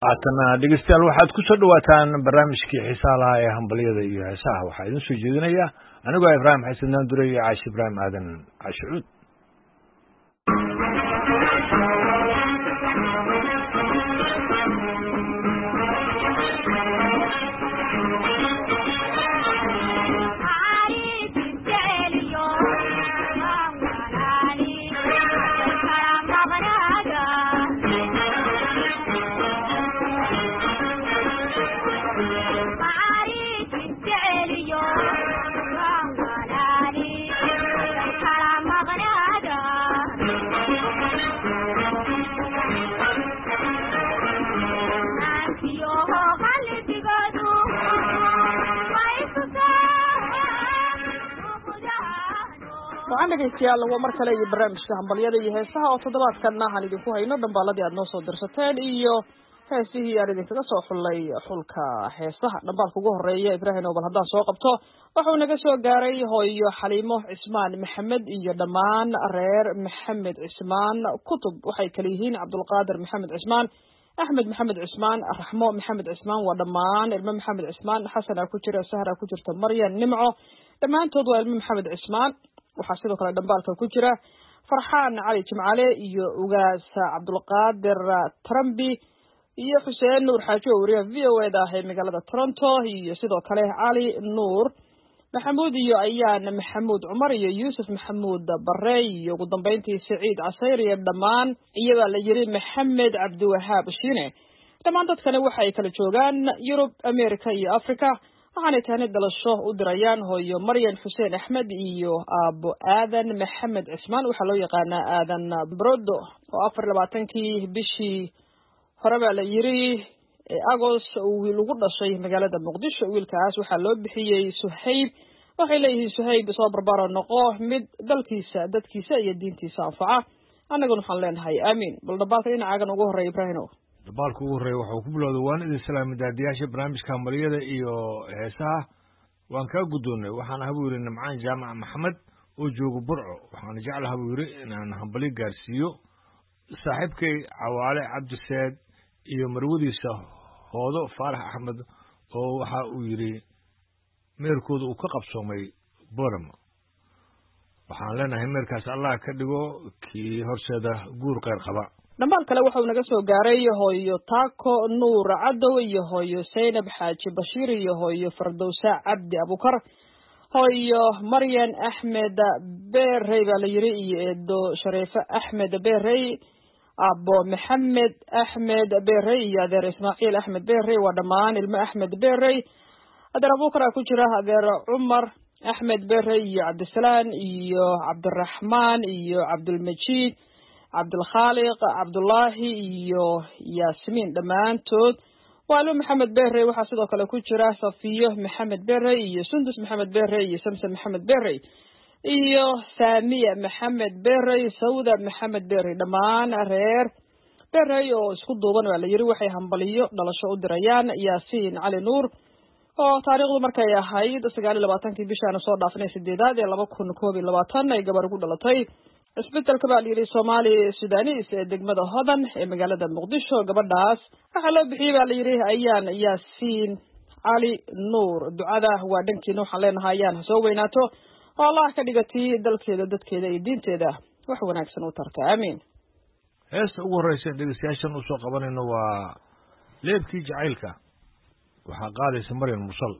haatana dhegeystayaal waxaad ku soo dhawaataan barnaamijkii xiisaha ee hambaliyada iyo heesaha waxaa idin soo jeedinaya anigoo Ibraahim Xasan Naandure iyo Caashi Ibraahim Aadan Cashuud dhegeystayaal waa mar kale iyo barnaamijka hambaliyada iyo heesaha oo toddobaadkan aan idinku hayno dhambaaladii aad noo soo dirsateen iyo heesihii aan idinkaga soo xullay xulka heesaha dhambaalka ugu horeeya Ibraahim oo bal haddaan soo qabto wuxuu naga soo gaaray hooyo Xaliimo Cismaan Maxamed iyo dhammaan reer Maxamed Cismaan kutub waxay kala yihiin Cabdulqaadir Maxamed Cismaan Axmed Maxamed Cismaan Raxmo Maxamed Cismaan waa dhammaan ilmo Maxamed Cismaan Xasan ku jira Sahra ku jirta Maryam Nimco dhammaantood waa ilmo Maxamed Cismaan waxaa sidoo kale dhambaalka ku jira Farxaan Cali Jimcaale iyo Ugaas Cabdulqaadir Trambi iyo Xuseen Nuur Xaajo wariyaha VOA ee magaalada Toronto iyo sidoo kale Cali Nuur Maxamuud iyo Ayaan Maxamuud Cumar iyo Yuusuf Maxamuud Barre iyo ugu dambeyntii Saciid Casayr iyo dhammaan iyaga la yiri Maxamed Cabdiwahaab Shiine dhammaan dadkani waxay kala joogaan Yurub, America iyo Africa waxaanay tahay dhalasho u dirayaan hooyo Maryam Xuseen Axmed iyo aabo Aadan Maxamed Cismaan waxaa loo yaqaanaa Aadan Brodo oo 24kii bishii hore baa la yiri Agost wiil ugu dhashay magaalada Muqdisho wiilkaas waxaa loo bixiyay Suhayb waxay leeyihiin Suhayb soo barbaro noqo mid dalkiisa dadkiisa iyo diintiisa anfaca annaguna waxaan leenahay aamin bal dabaalka dhinacaagan ugu horeeya Ibraahim dabaalka ugu horeeya waxa ku bilowday waan idin salaamay daadiyaasha barnaamijka hambaliyada iyo heesaha waan ka guddoonay waxaan ahabu yiri Nimcaan Jaamac Maxamed oo joogo Burco waxaan jeclahay abu yiri inaan hambali gaarsiiyo saaxiibkay Cawaale Cabdisaad iyo marwadiisa Hoodo Faarax Axmed oo waxa uu yiri meerkooda uu ka qabsoomay Boorama waxaan leenahay meerkaas Allah ka dhigo kii horseeda guur qeyr qaba dhammaan kale waxa uu naga soo gaaray hooyo Taako Nuur Cadow iyo hooyo Saynab Xaaji Bashiir iyo hooyo Fardowsa Cabdi Abukar hooyo Maryam Axmed Beerey baa la yiri iyo eedo Shariifa Axmed Beerey abo Maxamed Axmed Beerey iyo adeer Ismaaciil Axmed Beerey waa dhammaan ilmo Axmed Beerey adeer Abukar ku jira adeer Umar Axmed Beerey iyo Cabdisalaam iyo Cabdiraxmaan iyo Cabdulmajiid Cabdulkhaliq Cabdullaahi iyo Yaasmiin dhammaantood waa ilmo Maxamed Beerey waxaa sidoo kale ku jira Safiyo Maxamed Beerey iyo Sundus Maxamed Beerey iyo Samson Maxamed Beerey iyo Saamiya Maxamed Beerey Sawda Maxamed Beerey dhammaan reer Beerey oo isku duuban waa la yiri waxay hambaliyo dhalasho u dirayaan Yaasiin Cali Nuur oo taariikhdu markay ahayd 29kii bishaan soo dhaafnay 8 ee 2021 ay gabar ugu dhalatay isbitaalka baa yiri Soomaali Suudaanis ee degmada Hodan ee magaalada Muqdisho gabadhaas waxa loo bixiyay baa la yiri Ayaan Yaasiin Cali Nuur ducada waa dhankiina waxaan leenahay Ayaan soo weynaato oo Allah ka dhigatay dalkeeda dadkeeda iyo diinteeda wax wanaagsan u tarka aamin heesta ugu horeysa dhegeystayaashan u soo qabanayno waa leebkii jacaylka waxa qaadaysa Maryam Mursal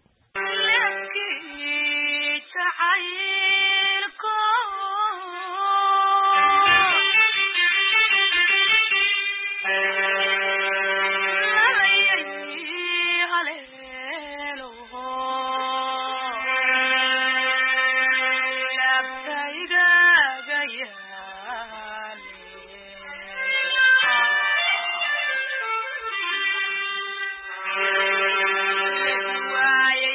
Why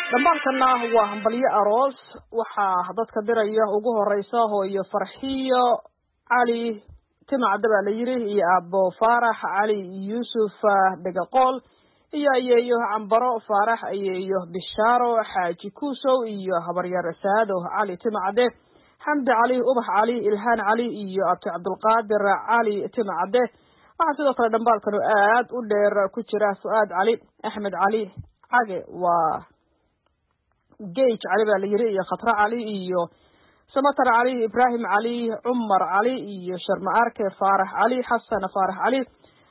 dhambaalkana waa hambalyo aroos waxaa dadka diraya ugu horeysa hooyo farxiyo cali timacda baa la yiri iyo aabo faarax cali yuusuf dhagaqool iyo ayeeyo cambaro faarax ayeeyo bishaaro xaaji kuusow iyo habaryar saado cali timacde xamdi cali ubax cali ilhaan cali iyo abti cabdulqaadir cali timacde waxaa sidoo kale dhambaalkanu aad u dheer ku jira fu'aad cali axmed cali cage waa geyj cali baa la yiri iyo khatra cali iyo samatar cali ibrahim cali cumar cali iyo sharma arke faarax cali xasan faarax cali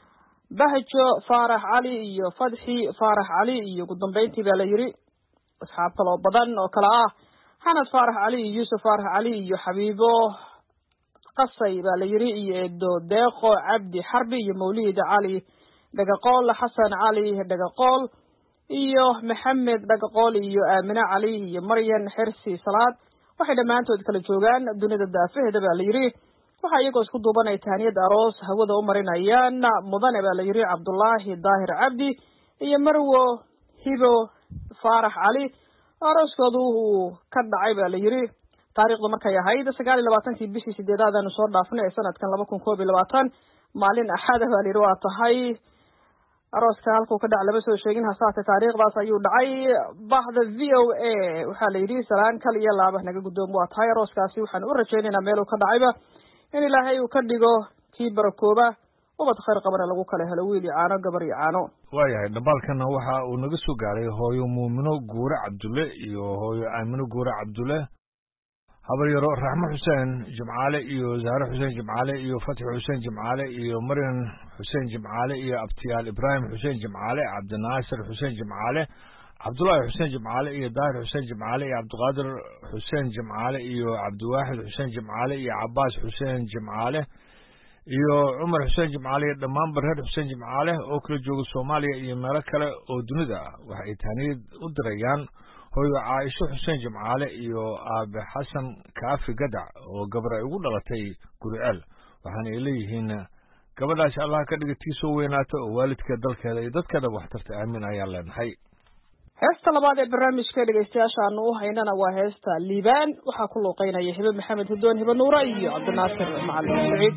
bahjo faarax cali iyo fadxi faarax cali iyo ugu dambeyntii baa la yiri asxaab kaloo badan oo kale ah xanad faarax cali iyo yuusuf faarax cali iyo xabiibo qasay baa la yiri iyo eedo deeqo cabdi xarbi iyo mawlid cali dhagaqool xasan cali dhagaqool iyo maxamed dhagaqool iyo aamina cali iyo maryan xirsi salaad waxay dhammaantood kala joogaan dunida daafaheeda baa la yiri waxaa iyagoo isku duubanay tahaniyad aroos hawada u marinayaan mudane baa la yiri cabdullaahi daahir cabdi iyo marwo hibo faarax cali arooskoodu uu ka dhacay baa la yiri taariikhdu markay ahayd 29 bishii 8 aanu soo dhaafnay ee sanadkan 2021 maalin axad baa la yiri waa tahay arooska halkuu ka dhac lama soo sheegin hasaate taariikhdaas ayuu dhacay bahda VOA waxaa la yiri salaan kal iyo laaba naga guddoom waa tahay arooskaasi waxaan u rajaynaynaa meel uu ka dhacayba in ilaahay uu ka dhigo kii barakooba ubad khayr qabana lagu kala helo wiil iyo caano gabar iyo caano waayahay dhambaalkana waxa uu naga soo gaaray hooyo muumino guure cabdulle iyo hooyo aamino guure cabdulle habaryaro raxmo xuseen jimcaale iyo zahre xuseen jimcaale iyo fatxi xuseen jimcaale iyo maryan xuseen jimcaale iyo abtiyaal ibraahim xuseen jimcaale cabdinaasir xuseen jimcaale cabdullaahi xuseen jimcaale iyo daahir xuseen jimcaale iyo cabdiqaadir xuseen jimcaale iyo cabdiwaaxid xuseen jimcaale iyo cabaas xuseen jimcaale iyo cumar xuseen jimcaale iyo dhammaanba reer xuseen jimcaale oo kala jooga soomaaliya iyo meelo kale oo dunida ah waxa ay tahniyad u dirayaan hooyo caaisho xuseen jimcaale iyo aabe xasan kaafi gadac oo gabar ay ugu dhalatay guriceel waxaana ay leeyihiin gabadhaasi allah ka dhiga tii soo weynaato oo waalidkeed dalkeeda iyo dadkeedaba waxtarta aamin ayaan leenahay heesta labaad ee barnaamijka dhegeystayaasha aanu u haynana waa heesta liibaan waxaa ku luuqeynaya hibe maxamed hudoon hibe nuura iyo cabdinaasir macalin saciid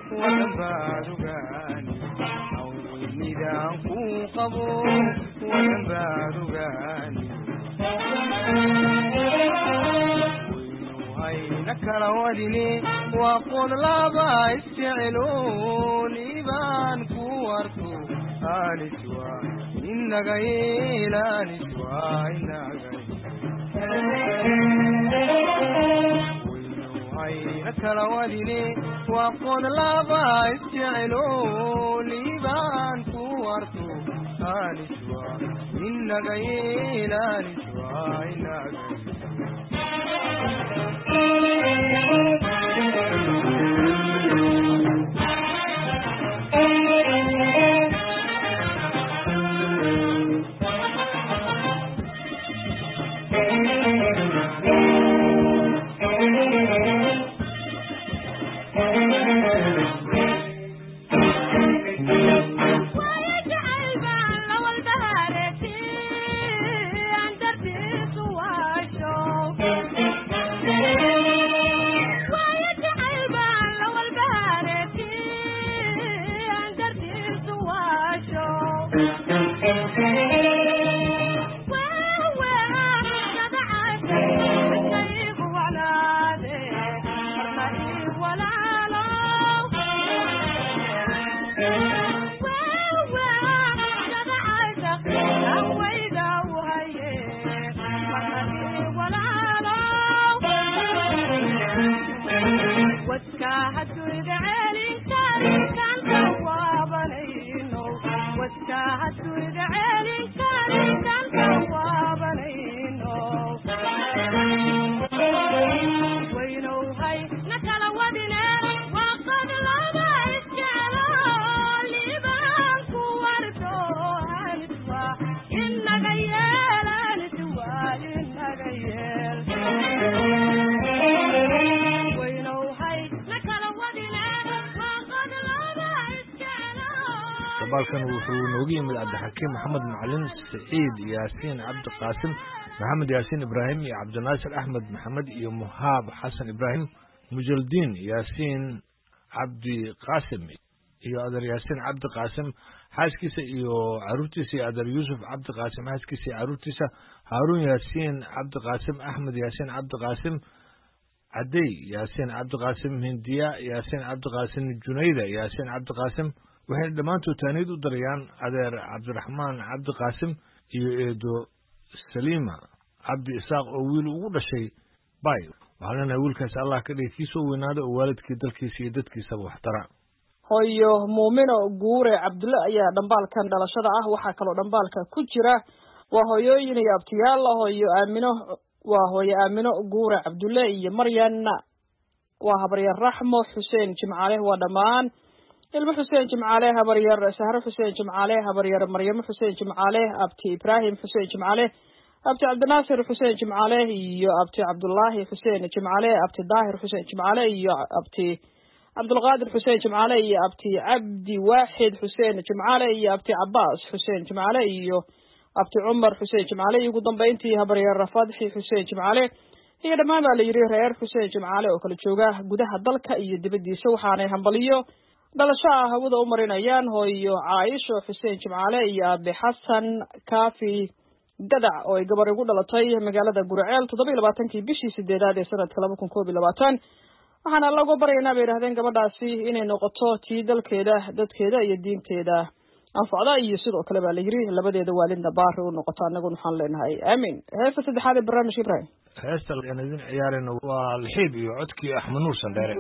wadan baadugaani awweynidaan kuu qabo wadan baadugaani waynuhayna kala wadine waa qod laba isjeceloon ibaan ku warto aniswa inaga yeelaniswa inaga waynuhayna kala wadine waa qod laba isjeceloon ibaan ku warto aniswa inaga yeelaniswa inaga balkan wuxuu noogu yimid cabdixakiim maxamed macalin saciid yaasiin cabdi qaasim maxamed yaasiin ibraahim iyo cabdinaasir axmed maxamed iyo muhaab xasan ibraahim mujaldiin yaasiin cabdi qaasim iyo adeer yaasiin cabdi qaasim xaaskiisa iyo caruurtiisa iyo adeer yuusuf cabdi qaasim xaaskiisa iyo caruurtiisa haaruun yaasiin cabdi qaasim axmed yaasiin cabdi qaasim cadey yaasiin cabdi qaasim hindiya yaasiin cabdi qaasim junayda yaasiin cabdi qaasim waxayna dhammaantood taaniid u darayaan adeer cabdiraxmaan cabdi qaasim iyo eedo saliima cabdi isaaq oo wiil ugu dhashay bay waxaan leenahay wiilkaas allah ka dhigi kii soo weynaada oo waalidkii dalkiisa iyo dadkiisaba waxtara hooyo muumino guure cabdulle ayaa dhambaalkan dhalashada ah waxaa kaloo dhambaalka ku jira waa hooyooyin iyo abtiyaal hooyo aamino waa hooyo aamino guure cabdulle iyo maryanna waa habaryar raxmo xuseen jimcaale waa dhammaan ilmo xuseen jimcaale habaryar sahro xuseen jimcaale habaryar maryamo xuseen jimcaale abti ibraahim xuseen jimcaale abti cabdinaasir xuseen jimcaale iyo abti cabdullaahi xuseen jimcaale abti daahir xuseen jimcaale iyo abti cabdulqaadir xuseen jimcaale iyo abti cabdi waaxid xuseen jimcaale iyo abti cabaas xuseen jimcaale iyo abti cumar xuseen jimcaale iyo ugu dambeyntii habaryar fadxi xuseen jimcaale iyo dhammaan baa la yidhi reer xuseen jimcaale oo kala jooga gudaha dalka iyo dibaddiisa waxaanay hambaliyo dhalasho ah hawada u marinayaan hooyo caaisho xuseen jimcaale iyo aabe xasan kaafi gadac oo ay gabar ugu dhalatay magaalada guraceel 27 bishii 8 ee sanadka 2021 waxaana lagu baryaynaa bay yidhahdeen gabadhaasi inay noqoto tii dalkeeda dadkeeda iyo diinteeda anfacda iyo sidoo kale baa la yidhi labadeeda waalidna baari u noqoto annaguna waxaan leenahay aamin heesta saddexaad ee barnaamijka ibrahim heesta aan idin ciyaarayno waa lixiib iyo codkii axmed nuur sandheere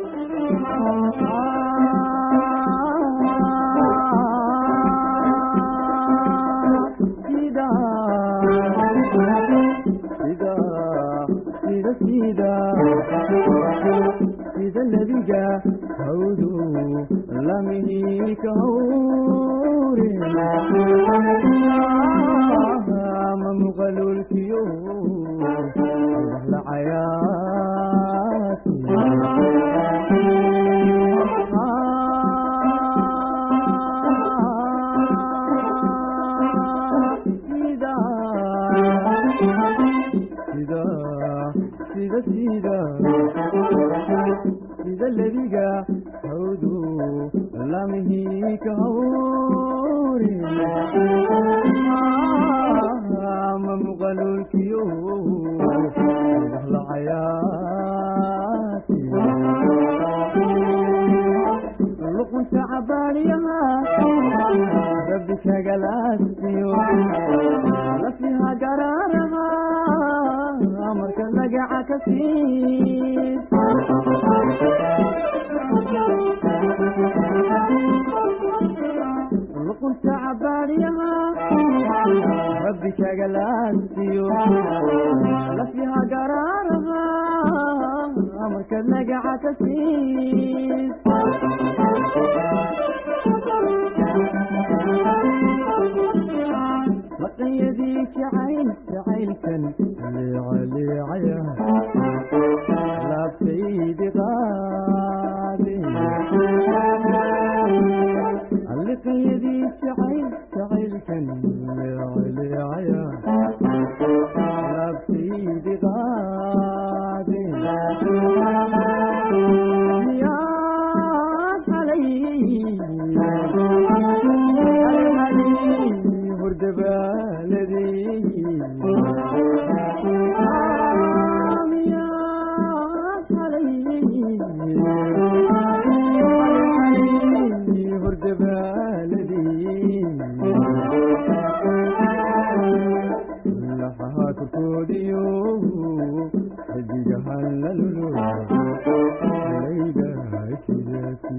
sida nebiga hawdu lamihi ka hawre ma muqalulkiyo la cayaati sida nebiga hawdu lamihi ka hawri ma muqalulkiyo waxlacayaati luqunta cabaariyaha rabbi kagalaasiyo lafiha garaaraha marka lagaca ka siis luqunta cabaariyaha rabbi kagalaasiyo lafiha garaaraha marka lagaca ka siis laqanyadii jacaylkan leecaleecaya laabtaydi qaade laqanyadii jacaylkan leecaleecaya laabtaydi qaade miyaad halay hurdabaaladii miyaad halay hurdabaaladii laxaha korkoodiyo xidigahan la lulo layga sidaati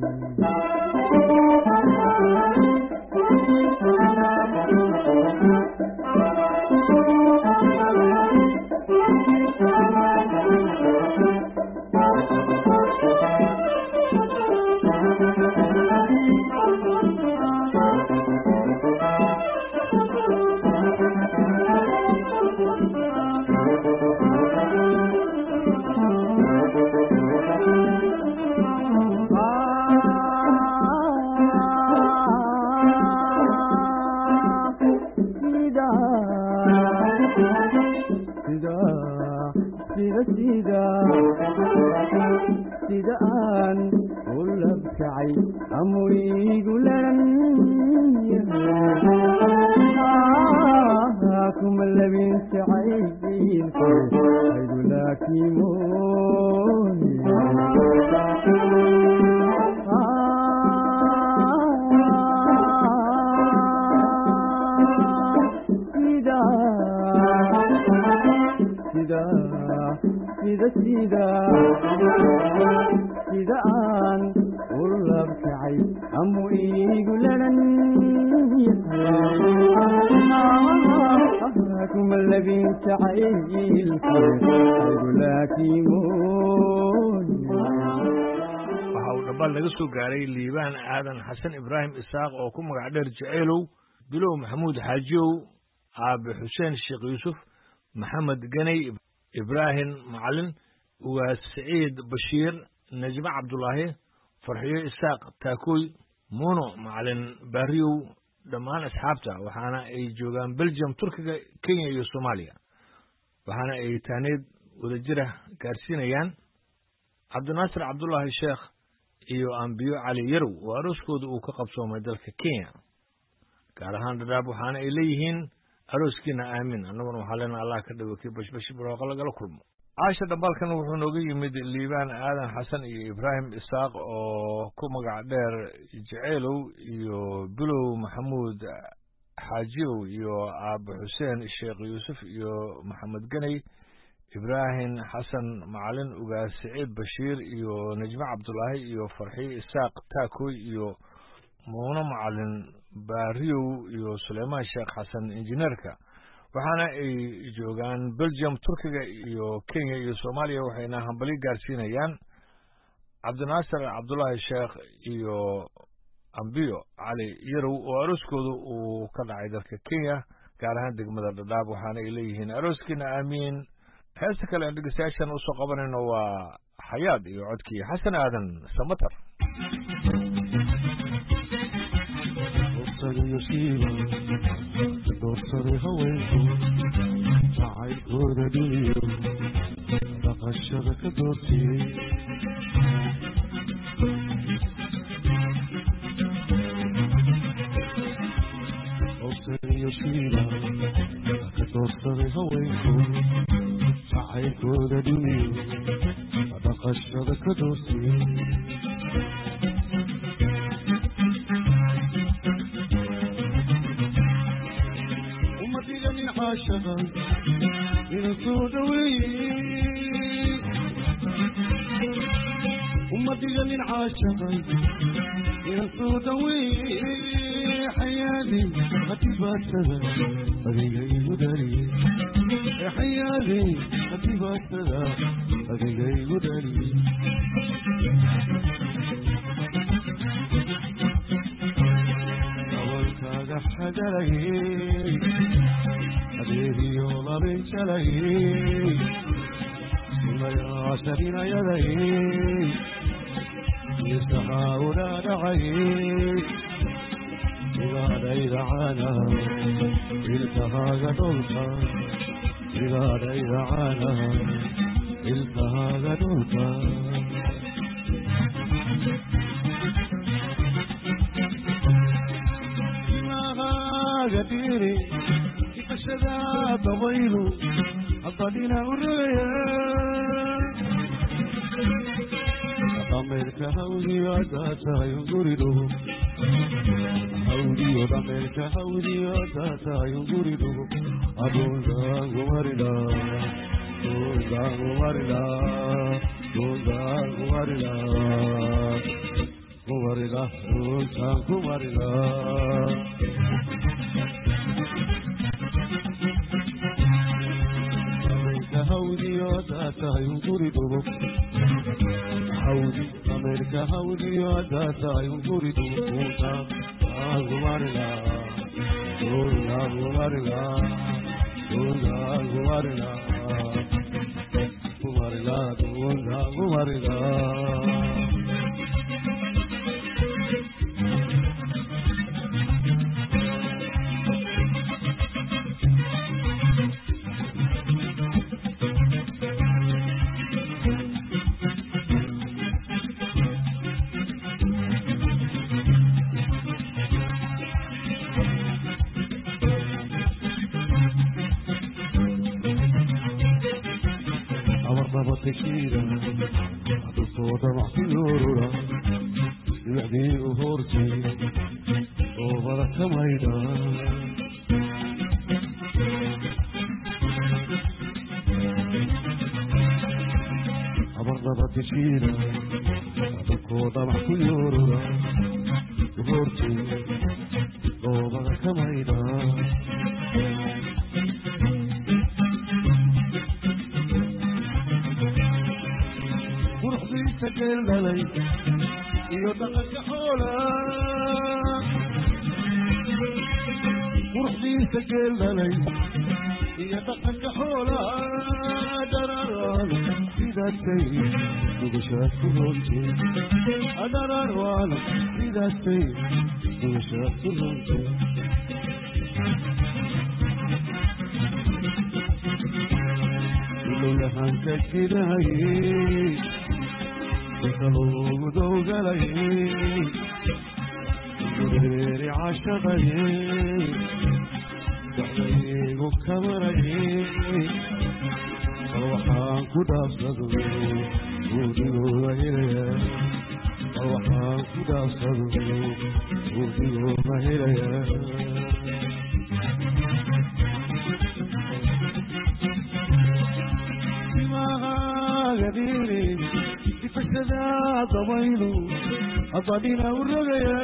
sida aan u labkacay amurigu laran yahay kuma labin jacaylku aydu laakimooni sida aan u labkacay amu iigu laran yahay kuma labin jacaylku aydu laakimooni waxa uu dhambaal laga soo gaaray liibaan aadan xasan ibraahim isaaq oo ku magac dheer jaceylow bilow maxamuud xaajiyow aabe xuseen sheekh yuusuf maxamed ganay ibraahim macalin ugaas saciid bashiir najme cabdulaahi farxiyo isaaq taakoy muuno macalin baariyow dhammaan asxaabta waxaana ay joogaan belgium turkiga kenya iyo soomaaliya waxaana ay taaneed wadajira gaarsiinayaan cabdinaasir cabdulaahi sheekh iyo ambiyo cali yarow oo arooskooda uu ka qabsoomay dalka kenya gaar ahaan dhadhaab waxaana ay leeyihiin arooskiina aamin annaguna waxaa leenaha allah ka dhigo kii bashbashi barooqa lagala kulmo caasha dhambaalkan wuxuu nooga yimid liibaan aadan xasan iyo ibraahim isaaq oo ku magac dheer jaceylow iyo bilow maxamuud xaajiyow iyo aabe xuseen sheekh yuusuf iyo maxamed ganay ibraahim xasan macalin ugaas saciid bashiir iyo najme cabdulaahi iyo farxiyo isaaq taakoy iyo muuno macalin baariyow iyo suleymaan sheekh xasan injineerka waxaana ay joogaan belgium turkiga iyo kenya iyo soomaaliya waxayna hambalyo gaarsiinayaan cabdinaasir cabdulaahi sheekh iyo ambiyo cali yarow oo arooskooda uu ka dhacay dalka kenya gaar ahaan degmada dhadhaab waxaana ay leeyihiin arooskiina aamiin heesta kale aan dhegeystayaashan usoo qabanayno waa xayaad iyo codkii xasan aadan samatar doorsaday haweenku jacaylkooda dhiniyo dhaqashada ka doortiyey caashaqa ina soo dhaweeye uma dhiganin caashaqa ina soo dhaweeye xayaadi hatibaatada adiga igu dhaliye xayaadi hatibaatada adiga igu dhaliye awalkaaga xagalayey adeegiyo labin jalayey mayaasharinayadayey isahaa udhaadhacayey igaadhayda caana ilkahaaga dhulka igaadhayda caana ilkahaaga dhulka imahaaga dhiri ikashada dabaylu haddadhina uraya dhameerka hawdiyo haddaa tahay unguridu hawdiyo dhameerka hawdiyo haddaa tahay unguridu adundaangumarila dundaangumarila dundaangumarila kumarila duntaan kumarila dhameerka hawdiyo haddaa tahay unguridu hawdi dhameerka hawdiyo haddaa tahay unguridu dundaangumarila dundaangumarila dundaangumarila kumarila dundaangumarila تكيرا الصوت محفورا يعدي أهورتي وبرك ميدا أبرد تكيرا الصوت محفورا أهورتي وبرك ميدا سجلني يدقك حولا ورحبي سجلني يدقك حولا درران إذا تي وبشاك كلونتي درران إذا تي وبشاك كلونتي كل لحن تكيناي تلوم دوغلي غير عاشقي دحيق كبري روحان كدافدو وديو مهيريا روحان كدافدو وديو مهيريا غديري كفشدا ضويلو أضادينا ورغيا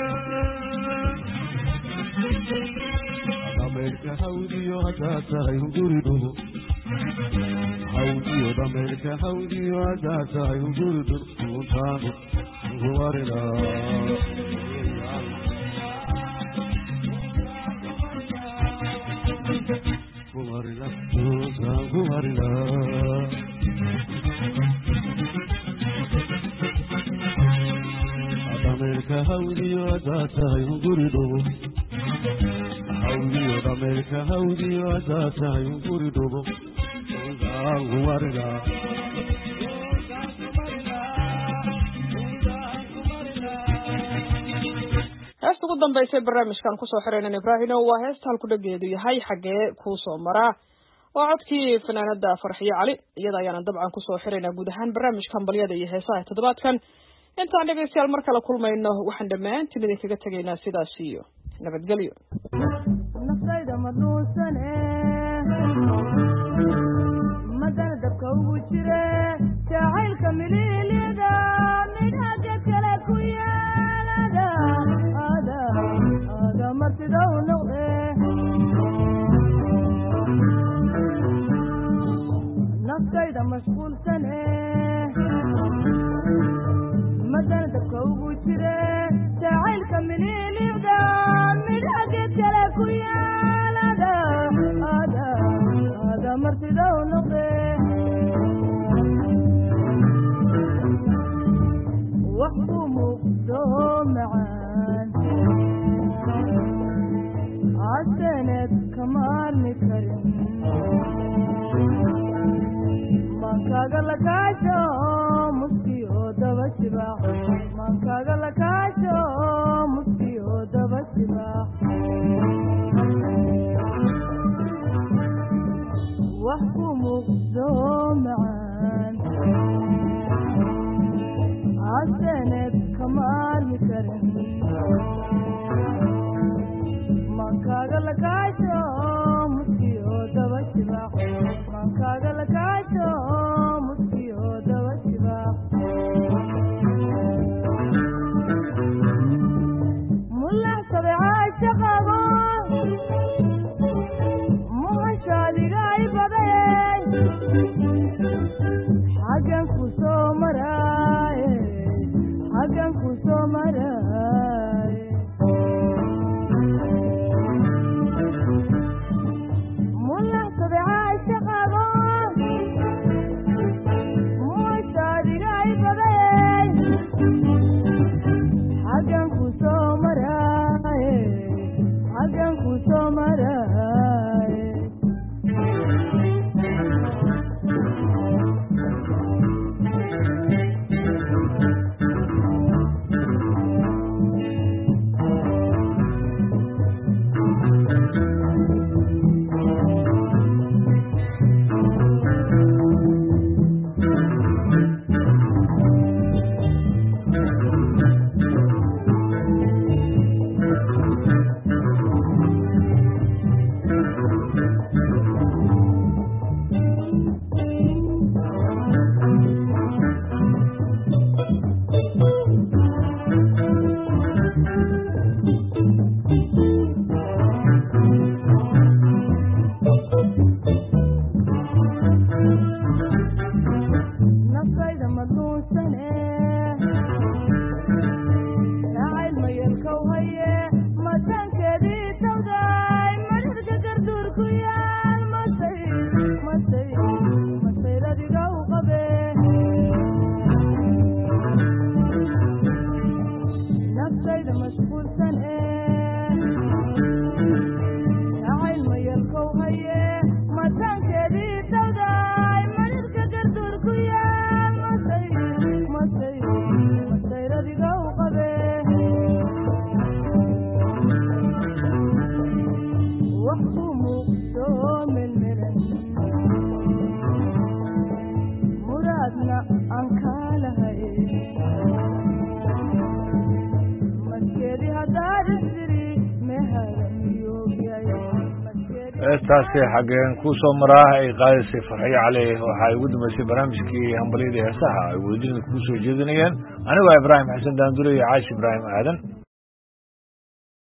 دمرك هوديو هداتا ينجردو هوديو دمرك هوديو هداتا ينجردو كونتانو غوارنا غوارنا غوارنا America, how do you that I ungurido? How do you America, how do you that I ungurido? Guarda. heesta ugu dambeysay barnaamijkan kusoo xiraynan ibraahino waa heesta halku dhageedu yahay xaggee kuu soo maraa waa codkii fanaanada farxiyo cali iyada ayaana dabcan kusoo xiraynaa guud ahaan barnaamijkan balyada iyo heesaha toddobaadkan intaan dhegaystayaal mar kale kulmayno waxaan dhammaantiin idinkaga tegaynaa sidaas iyo nabadgelyo naftayda maduusane madana dabka ugu jire jacaylka miliilyada midhaga kale ku yeelada ada martidow noqde naftayda mashquulsane madana dabka ugu jire jacaylka miliilyada midhaga kale ku yeelada ada martidow noqde waxku muuqdo macaan casaneed kama armi karin mankaaga lakaasho muski oo daba shibaax mankaaga lakaasho muski oo daba shibaax waxku muuqdo macaan casaneed kama armi karin mankaaga lakaasho muski oo daba shibaax mankaaga lakaasho muski oo daba shibaax mulaxsabe caashaqabo muhashaadigaay baday xaggan ku soo maraaye xaggan ku soo maraaye mulaxsabe caashaqabo muhashaadigaay baday xaggan ku soo maraaye xaggan ku soo maraaye naftayda maduunsane jacayl mayelkow haye matankeedii tawday madhirka garduur ku yaal masayradigow qabe naftayda mashquulsane jacayl mayelkow haye matankeedii tawday madhirka garduur ku yaal masayradigow qabe waxku muuqdo melmelan muraadna aan kaa lahay maskeedii haddaad isdiri meharamiyoogyay heestaasi xaggeen ku soo maraa ay qaadaysay farxiyo cali waxaa ugu dambeysay barnaamijkii hambalyada heesaha ay wadadina kugu soo jeedinayeen anigoo ibraahim xasan daandure iyo caashi ibraahim aadan